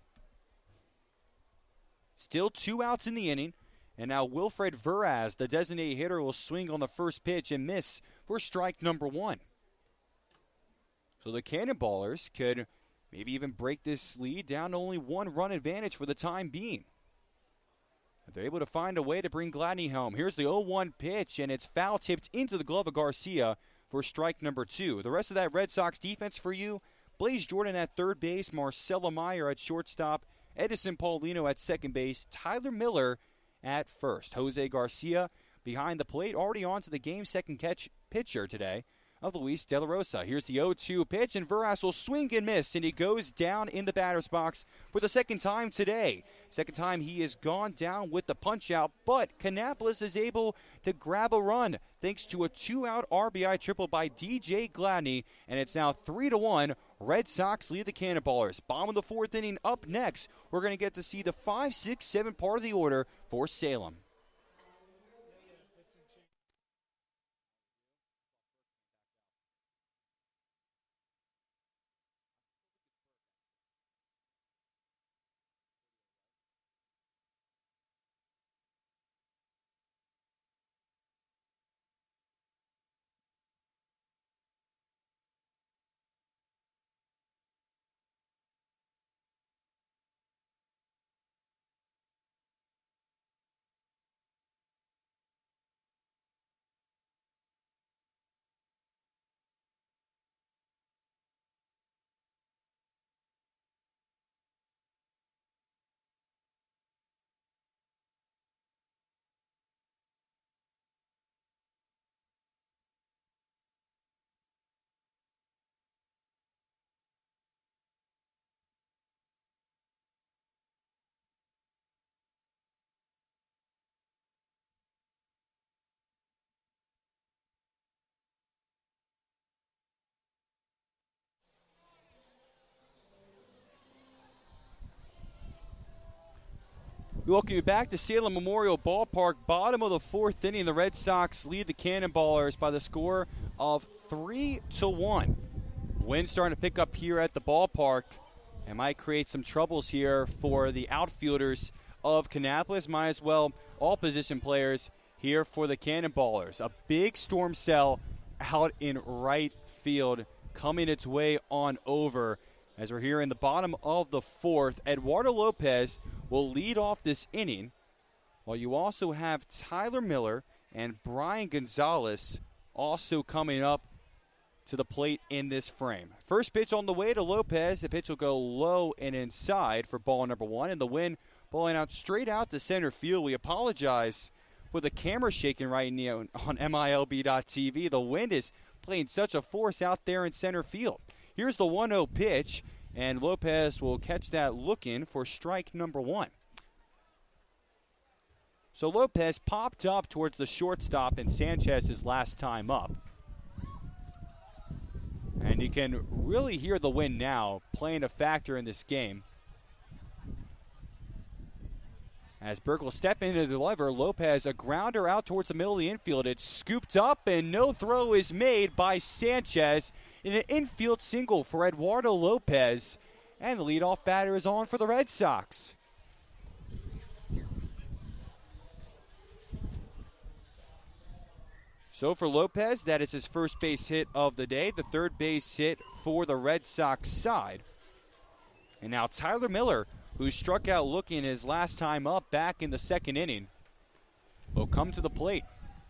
Still 2 outs in the inning, and now Wilfred Veraz, the designated hitter, will swing on the first pitch and miss for strike number 1. So the Cannonballers could maybe even break this lead down to only 1-run advantage for the time being. They're able to find a way to bring Gladney home. Here's the 0-1 pitch, and it's foul tipped into the glove of Garcia for strike number 2. The rest of that Red Sox defense for you, Blaze Jordan at third base, Marcelo Meyer at shortstop, Edison Paulino at second base, Tyler Miller at first. Jose Garcia behind the plate, already on to the game's second catch pitcher today of Luis De La Rosa. Here's the 0-2 pitch, and Veras will swing and miss, and he goes down in the batter's box for the second time today. Second time he has gone down with the punch-out, but Kannapolis is able to grab a run thanks to a 2-out RBI triple by DJ Gladney, and it's now 3-1. Red Sox lead the Cannonballers. Bottom of the 4th inning up next. We're going to get to see the 5, 6, 7 part of the order for Salem. We welcome you back to Salem Memorial Ballpark. Bottom of the 4th inning, the Red Sox lead the Cannonballers by the score of 3-1. Wind starting to pick up here at the ballpark and might create some troubles here for the outfielders of Kannapolis. Might as well all position players here for the Cannonballers. A big storm cell out in right field coming its way on over. As we're here in the bottom of the 4th, Eduardo Lopez will lead off this inning, while you also have Tyler Miller and Brian Gonzalez also coming up to the plate in this frame. First pitch on the way to Lopez. The pitch will go low and inside for ball number 1, and the wind blowing out straight out to center field. We apologize for the camera shaking right now on MILB.TV. The wind is playing such a force out there in center field. Here's the 1-0 pitch, and Lopez will catch that looking for strike number 1. So Lopez popped up towards the shortstop in Sanchez's last time up. And you can really hear the wind now playing a factor in this game. As Burke will step into the lever, Lopez a grounder out towards the middle of the infield. It's scooped up and no throw is made by Sanchez in an infield single for Eduardo Lopez. And the leadoff batter is on for the Red Sox. So for Lopez, that is his first base hit of the day, the third base hit for the Red Sox side. And now Tyler Miller, who struck out looking his last time up back in the second inning, will come to the plate.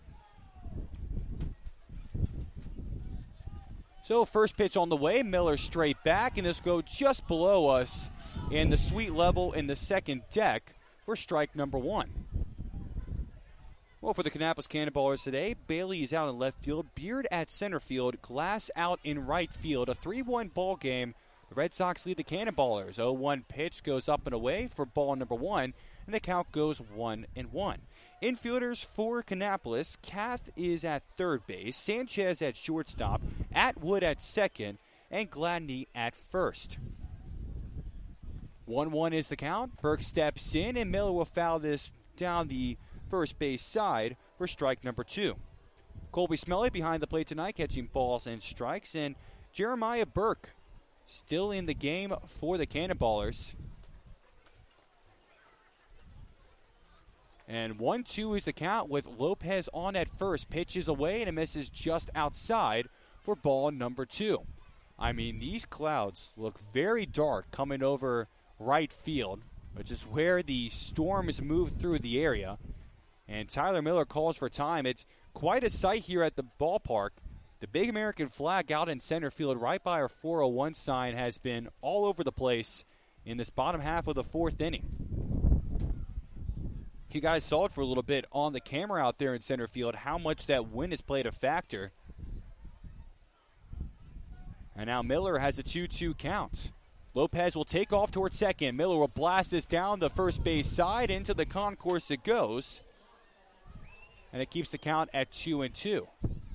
So first pitch on the way, Miller straight back, and this go just below us in the sweet level in the second deck for strike number 1. Well, for the Kannapolis Cannonballers today, Bailey is out in left field, Beard at center field, Glass out in right field. A 3-1 ball game. The Red Sox lead the Cannonballers. 0-1 pitch goes up and away for ball number 1, and the count goes 1-1. Infielders for Kannapolis, Kath is at third base, Sanchez at shortstop, Atwood at second, and Gladney at first. 1-1 is the count. Burke steps in, and Miller will foul this down the first base side for strike number 2. Colby Smelly behind the plate tonight, catching balls and strikes, and Jeremiah Burke still in the game for the Cannonballers. And 1-2 is the count with Lopez on at first. Pitches away and it misses just outside for ball number 2. I mean, these clouds look very dark coming over right field, which is where the storm has moved through the area. And Tyler Miller calls for time. It's quite a sight here at the ballpark. The big American flag out in center field right by our 401 sign has been all over the place in this bottom half of the fourth inning. You guys saw it for a little bit on the camera out there in center field, how much that wind has played a factor. And now Miller has a 2-2 count. Lopez will take off towards second. Miller will blast this down the first base side. Into the concourse it goes. And it keeps the count at 2-2.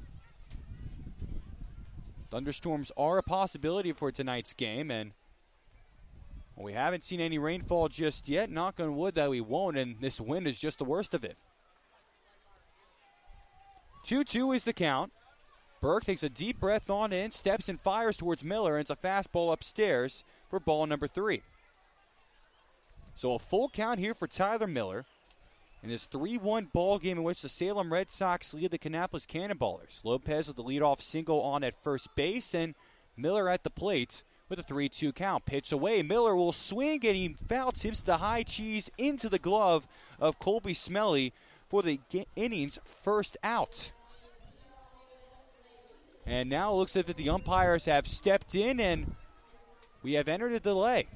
Thunderstorms are a possibility for tonight's game, and we haven't seen any rainfall just yet. Knock on wood that we won't, and this wind is just the worst of it. 2-2 is the count. Burke takes a deep breath on in, steps and fires towards Miller, and it's a fastball upstairs for ball number 3. So a full count here for Tyler Miller in this 3-1 ball game in which the Salem Red Sox lead the Kannapolis Cannonballers. Lopez with the leadoff single on at first base, and Miller at the plate with a 3-2 count. Pitch away, Miller will swing, and he foul tips the high cheese into the glove of Colby Smelly for the inning's first out. And now it looks as if the umpires have stepped in, and we have entered a delay.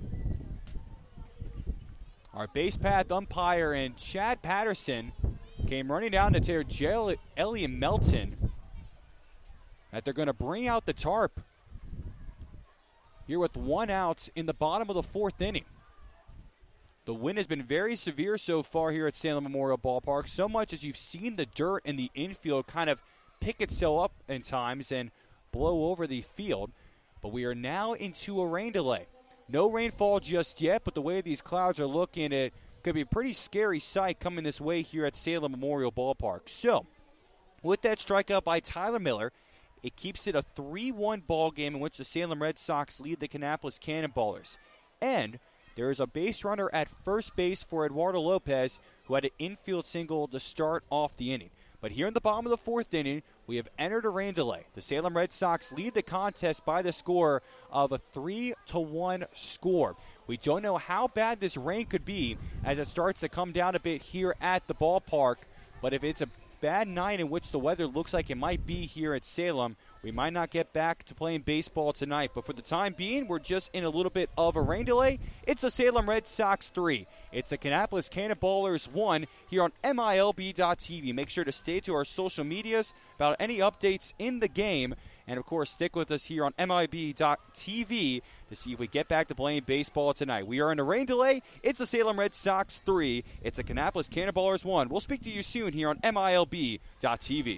Our base path umpire and Chad Patterson came running down to tell Elliot Melton that they're going to bring out the tarp here with 1 out in the bottom of the fourth inning. The wind has been very severe so far here at Salem Memorial Ballpark, so much as you've seen the dirt in the infield kind of pick itself up in times and blow over the field. But we are now into a rain delay. No rainfall just yet, but the way these clouds are looking, it could be a pretty scary sight coming this way here at Salem Memorial Ballpark. So, with that strikeout by Tyler Miller, it keeps it a 3-1 ball game in which the Salem Red Sox lead the Kannapolis Cannonballers. And there is a base runner at first base for Eduardo Lopez, who had an infield single to start off the inning. But here in the bottom of the fourth inning, we have entered a rain delay. The Salem Red Sox lead the contest by the score of a 3-1 score. We don't know how bad this rain could be as it starts to come down a bit here at the ballpark. But if it's a bad night in which the weather looks like it might be here at Salem, we might not get back to playing baseball tonight. But for the time being, we're just in a little bit of a rain delay. It's the Salem Red Sox 3. It's the Kannapolis Cannonballers 1 here on MILB.TV. Make sure to stay to our social medias about any updates in the game. And, of course, stick with us here on MILB.TV to see if we get back to playing baseball tonight. We are in a rain delay. It's the Salem Red Sox 3. It's the Kannapolis Cannonballers 1. We'll speak to you soon here on MILB.TV.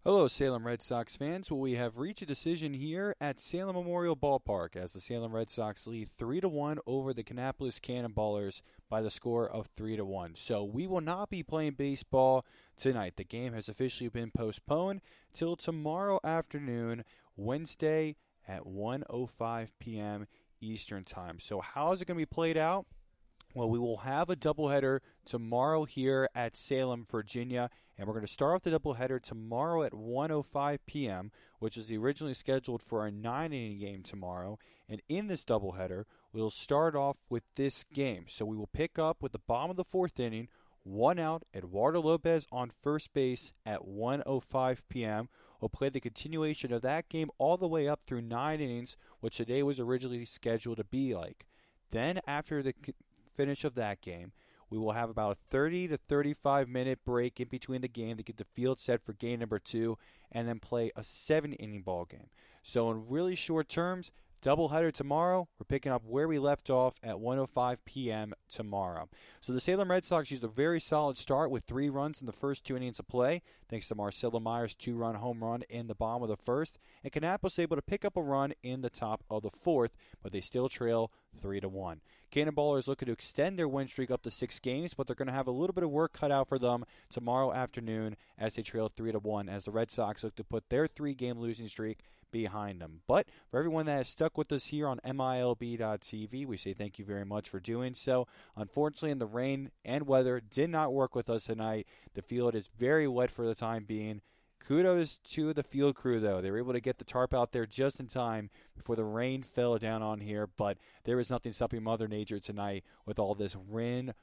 Hello, Salem Red Sox fans. Well, we have reached a decision here at Salem Memorial Ballpark as the Salem Red Sox lead 3-1 over the Kannapolis Cannonballers by the score of 3-1. So we will not be playing baseball tonight. The game has officially been postponed till tomorrow afternoon, Wednesday at 1:05 p.m. Eastern Time. So how is it going to be played out? Well, we will have a doubleheader tomorrow here at Salem, Virginia, and we're going to start off the doubleheader tomorrow at 1:05 p.m., which is originally scheduled for a 9-inning game tomorrow. And in this doubleheader, we'll start off with this game. So we will pick up with the bottom of the fourth inning, one out, Eduardo Lopez on first base at 1:05 p.m. We'll play the continuation of that game all the way up through 9 innings, which today was originally scheduled to be like. Then, after the finish of that game, we will have about a 30 to 35 minute break in between the game to get the field set for game number 2 and then play a 7-inning ball game. So in really short terms, doubleheader tomorrow. We're picking up where we left off at 1:05 p.m. tomorrow. So the Salem Red Sox used a very solid start with 3 runs in the first 2 innings of play, thanks to Marcelo Myers' 2-run home run in the bottom of the first, and Kannapolis able to pick up a run in the top of the fourth, but they still trail 3-1. Cannonballers looking to extend their win streak up to 6 games, but they're going to have a little bit of work cut out for them tomorrow afternoon as they trail 3-1, as the Red Sox look to put their 3-game losing streak behind them. But for everyone that has stuck with us here on MILB.TV, we say thank you very much for doing so. Unfortunately, the rain and weather did not work with us tonight. The field is very wet for the time being. Kudos to the field crew, though. They were able to get the tarp out there just in time before the rain fell down on here, but there was nothing stopping Mother Nature tonight with all this rain,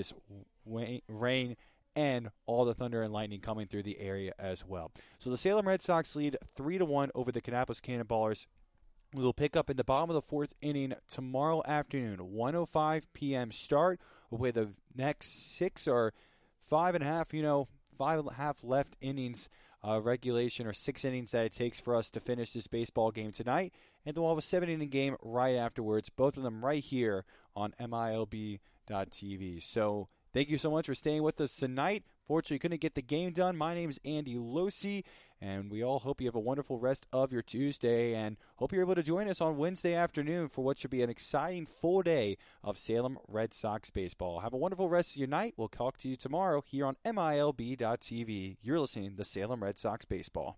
and all the thunder and lightning coming through the area as well. So the Salem Red Sox lead 3-1 over the Kannapolis Cannonballers. We will pick up in the bottom of the fourth inning tomorrow afternoon, 1:05 p.m. start. We'll play the next 6 or 5.5, 5.5 left innings regulation, or 6 innings that it takes for us to finish this baseball game tonight. And then we'll have a 7-inning game right afterwards, both of them right here on MILB.TV. So thank you so much for staying with us tonight. Fortunately, couldn't get the game done. My name is Andy Losi, and we all hope you have a wonderful rest of your Tuesday, and hope you're able to join us on Wednesday afternoon for what should be an exciting full day of Salem Red Sox baseball. Have a wonderful rest of your night. We'll talk to you tomorrow here on MILB.TV. You're listening to Salem Red Sox baseball.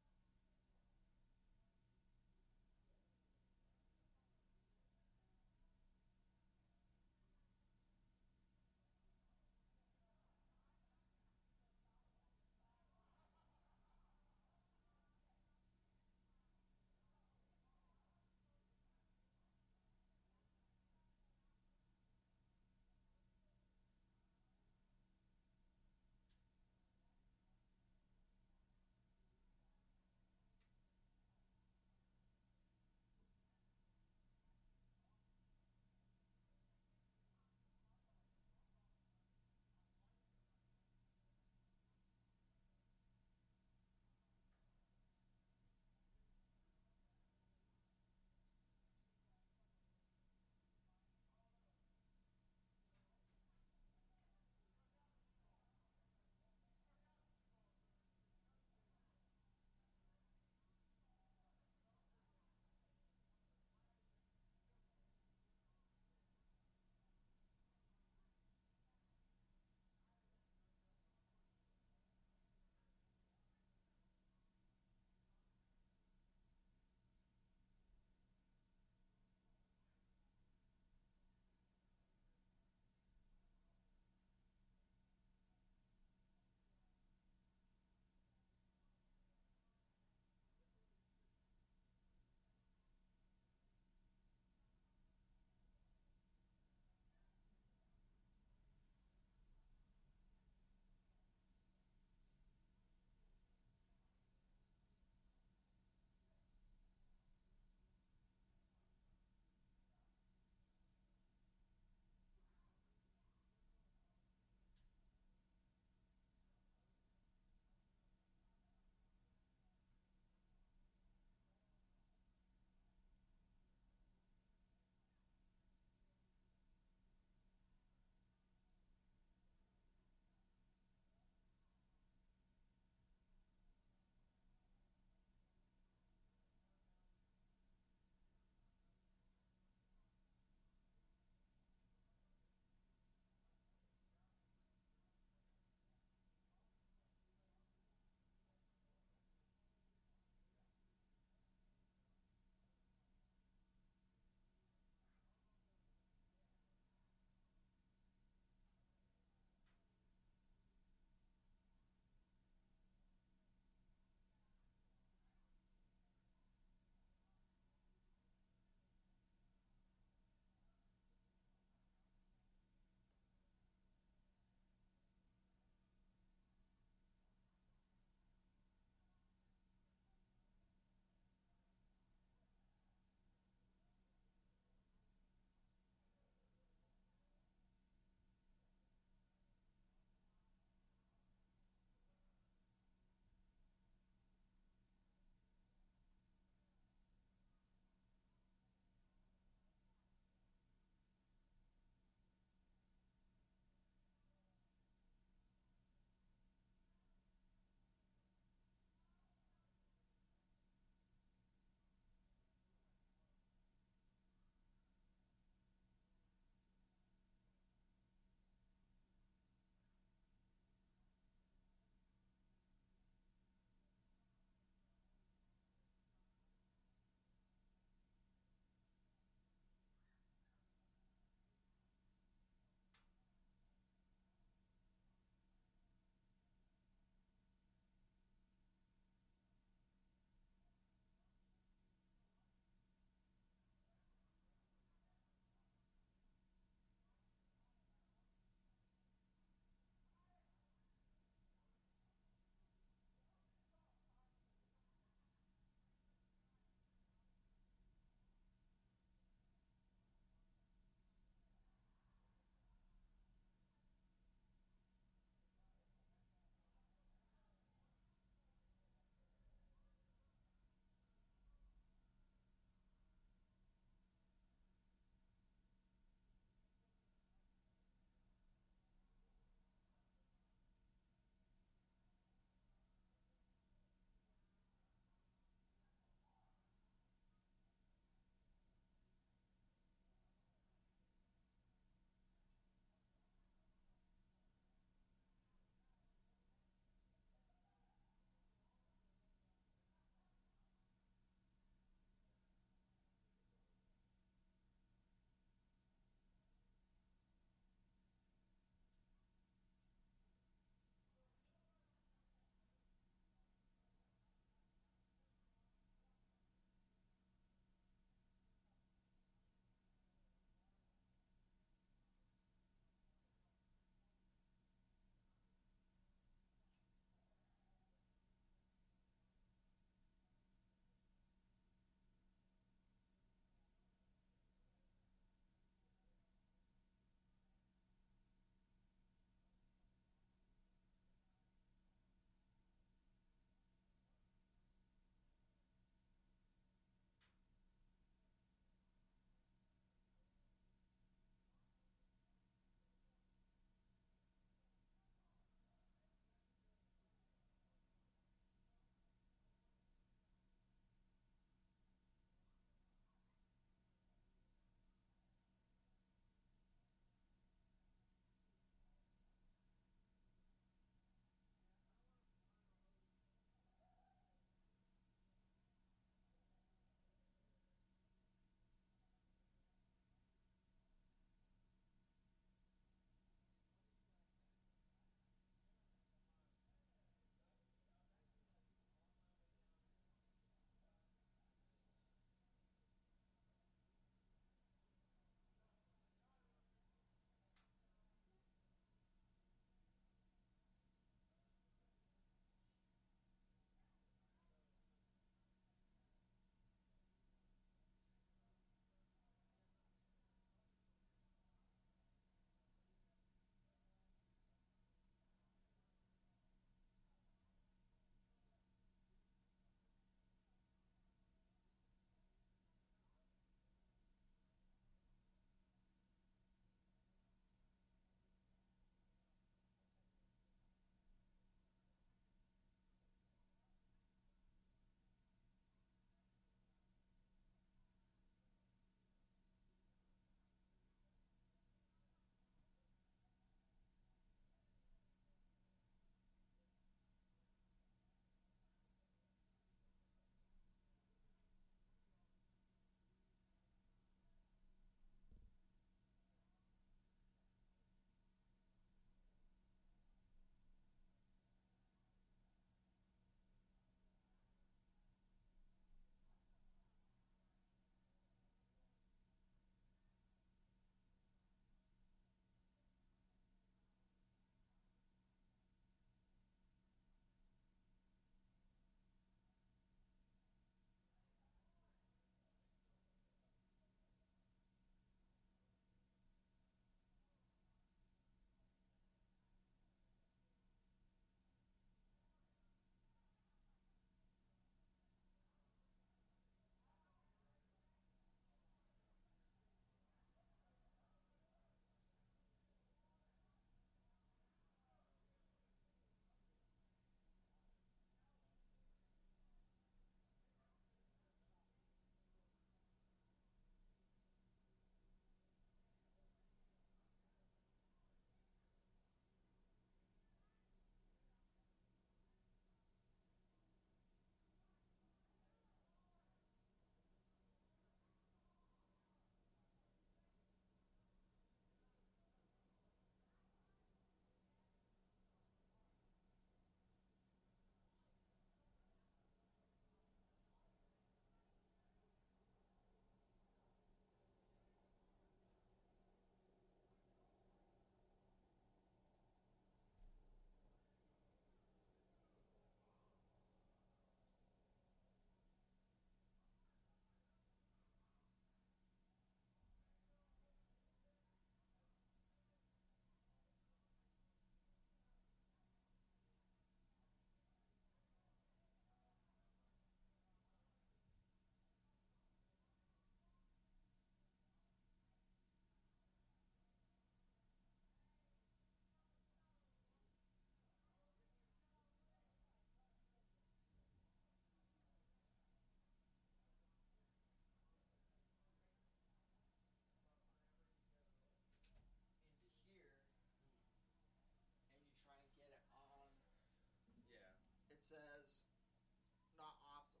says not optimal.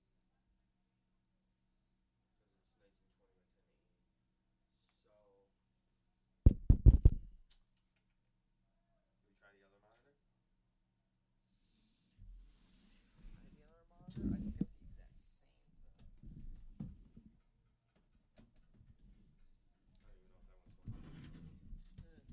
Because it's 1920 by 1080. So, we try the other monitor? Try the other monitor. I think it's the exact same though. I don't even know if that one's going on.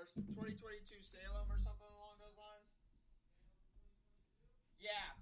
or 2022 Salem or something along those lines. Yeah.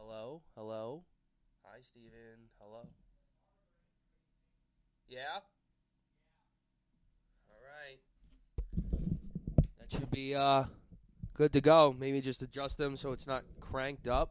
Hello? Hello? Hi, Steven. Hello? Yeah? All right. That should be good to go. Maybe just adjust them so it's not cranked up.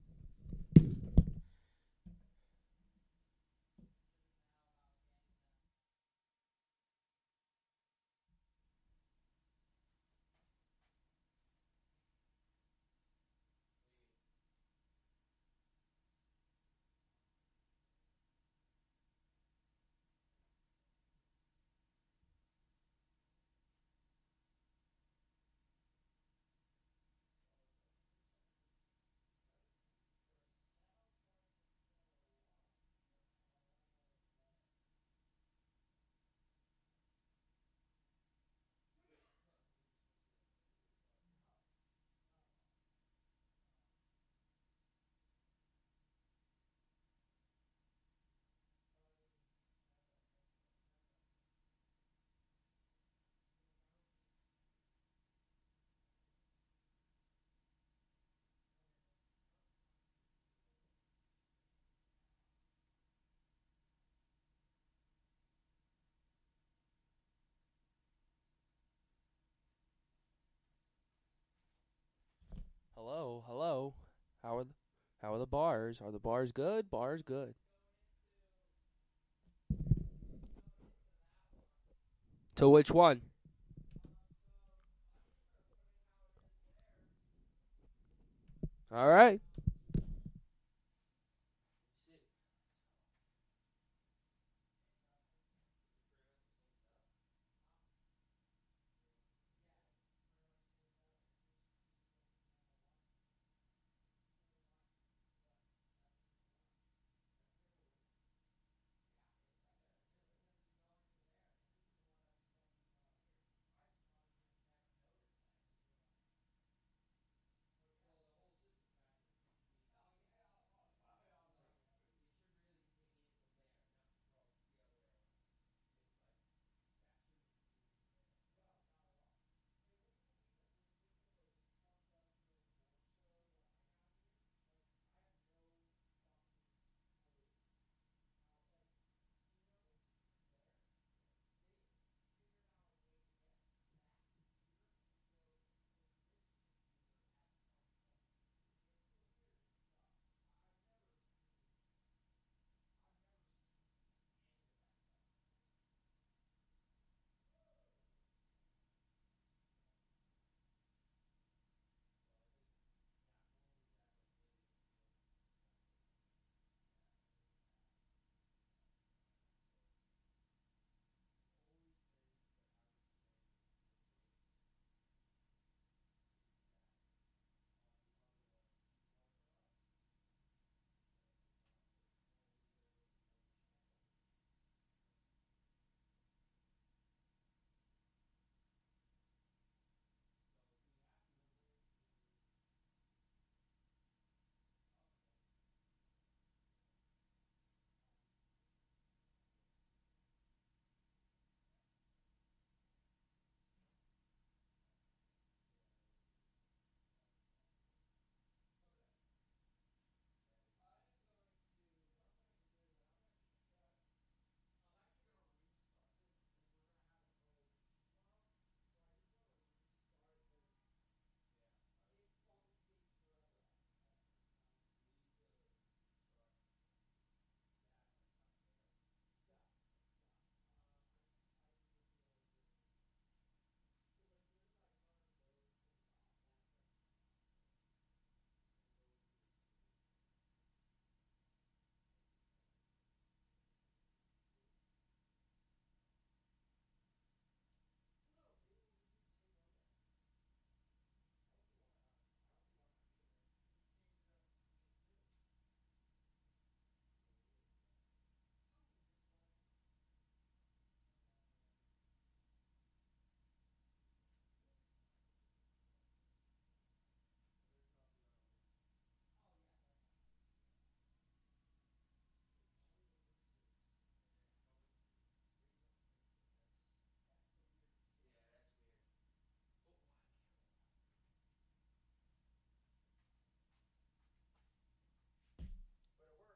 Hello? Hello? How are the bars? Are the bars good? Bars good. To which one? All right.